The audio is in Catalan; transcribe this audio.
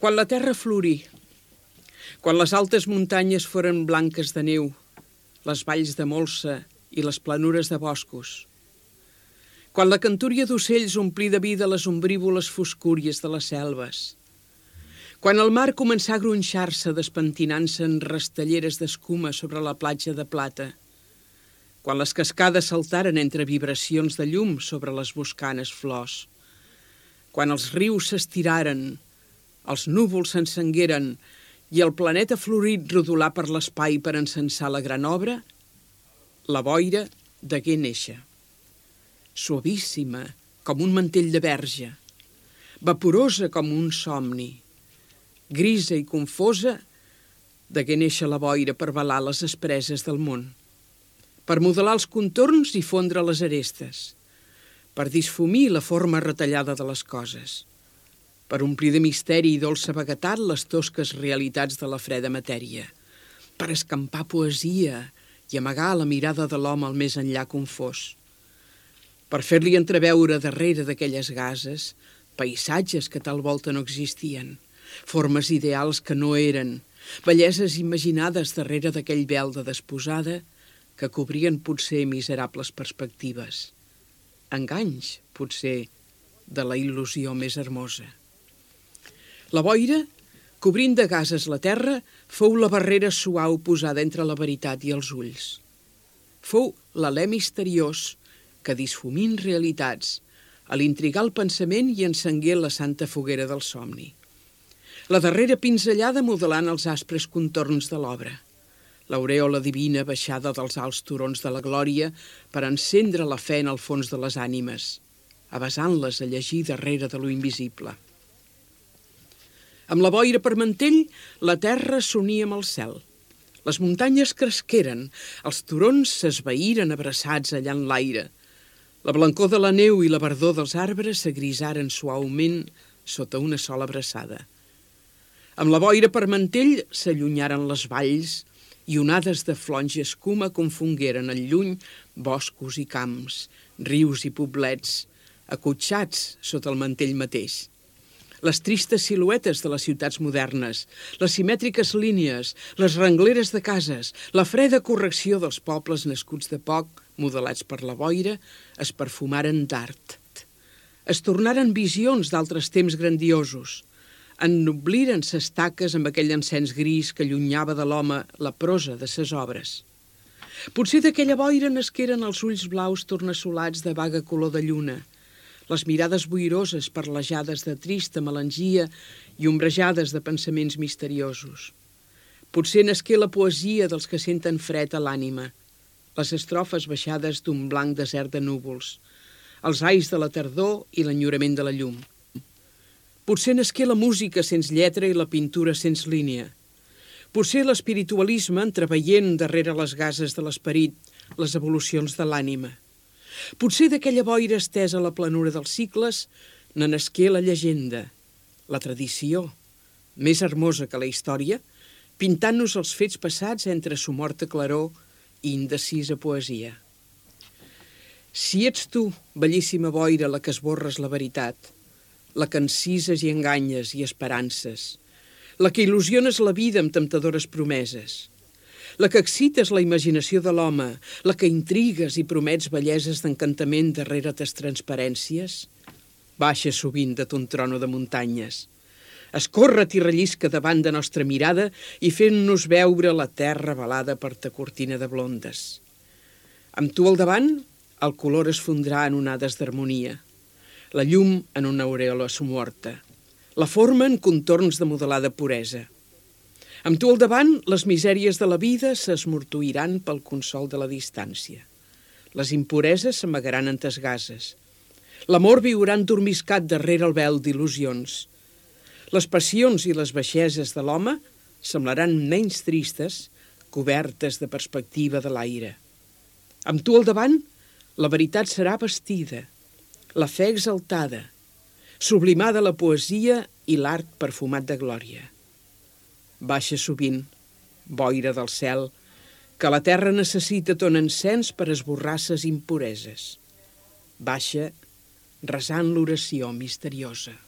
Quan la terra florí, quan les altes muntanyes foren blanques de neu, les valls de molsa i les planures de boscos, quan la cantúria d'ocells omplí de vida les ombrívoles foscúries de les selves, quan el mar començà a gronxar-se despentinant-se en rastelleres d'escuma sobre la platja de plata, quan les cascades saltaren entre vibracions de llum sobre les boscanes flors, quan els rius s'estiraren, els núvols s'encengueren i el planeta florit rodolà per l'espai per encensar la gran obra, la boira degué néixer. Suavíssima com un mantell de verge, vaporosa com un somni, grisa i confosa, degué néixer la boira per velar les aspreses del món, per modelar els contorns i fondre les arestes, per disfumir la forma retallada de les coses, per omplir de misteri i dolça vaguetat les tosques realitats de la freda matèria, per escampar poesia i amagar la mirada de l'home al més enllà confós, per fer-li entreveure darrere d'aquelles gases paisatges que tal volta no existien, formes ideals que no eren, belleses imaginades darrere d'aquell vel de desposada que cobrien potser miserables perspectives, enganys, potser, de la il·lusió més hermosa. La boira, cobrint de gases la terra, fou la barrera suau posada entre la veritat i els ulls. Fou l'alè misteriós que, disfumint realitats, a l'intrigar el pensament i encengué la santa foguera del somni. La darrera pinzellada modelant els aspres contorns de l'obra. L'aurèola divina baixada dels alts turons de la glòria per encendre la fe en el fons de les ànimes, avasant-les a llegir darrere de lo invisible. Amb la boira per mantell, la terra s'unia amb el cel. Les muntanyes cresqueren, els turons s'esvaïren abraçats allà en l'aire. La blancor de la neu i la verdor dels arbres s'agrisaren suaument sota una sola abraçada. Amb la boira per mantell s'allunyaren les valls i onades de flonja i escuma confongueren al lluny boscos i camps, rius i poblets, acotxats sota el mantell mateix. Les tristes siluetes de les ciutats modernes, les simètriques línies, les rengleres de cases, la freda correcció dels pobles nascuts de poc, modelats per la boira, es perfumaren d'art. Es tornaren visions d'altres temps grandiosos. Ennobliren ses taques amb aquell encens gris que allunyava de l'home la prosa de ses obres. Potser d'aquella boira nasqueren els ulls blaus tornassolats de vaga color de lluna, les mirades boiroses parlajades de trista melangia i ombrejades de pensaments misteriosos. Potser nasqué la poesia dels que senten fred a l'ànima, les estrofes baixades d'un blanc desert de núvols, els ais de la tardor i l'enyorament de la llum. Potser nasqué la música sense lletra i la pintura sense línia. Potser l'espiritualisme entreveient darrere les gases de l'esperit les evolucions de l'ànima. Potser d'aquella boira estesa a la planura dels cicles ne nasqué la llegenda, la tradició, més hermosa que la història, pintant-nos els fets passats entre somorta claror i indecisa poesia. Si ets tu, bellíssima boira, la que esborres la veritat, la que encises i enganyes i esperances, la que il·lusiones la vida amb temptadores promeses, la que excites la imaginació de l'home, la que intrigues i promets belleses d'encantament darrere tes transparències, baixa sovint de ton trono de muntanyes, escorre't i rellisca davant de nostra mirada i fent-nos veure la terra velada per ta cortina de blondes. Amb tu al davant, el color es fondrà en onades d'harmonia, la llum en una aureola somorta, la forma en contorns de modelada puresa. Amb tu al davant, les misèries de la vida s'esmortuïran pel consol de la distància. Les impureses s'amagaran en tes gases. L'amor viurà endormiscat darrere el vel d'il·lusions. Les passions i les baixeses de l'home semblaran menys tristes, cobertes de perspectiva de l'aire. Amb tu al davant, la veritat serà vestida, la fe exaltada, sublimada la poesia i l'art perfumat de glòria. Baixa sovint, boira del cel, que la terra necessita ton encens per esborrar ses impureses. Baixa, resant l'oració misteriosa.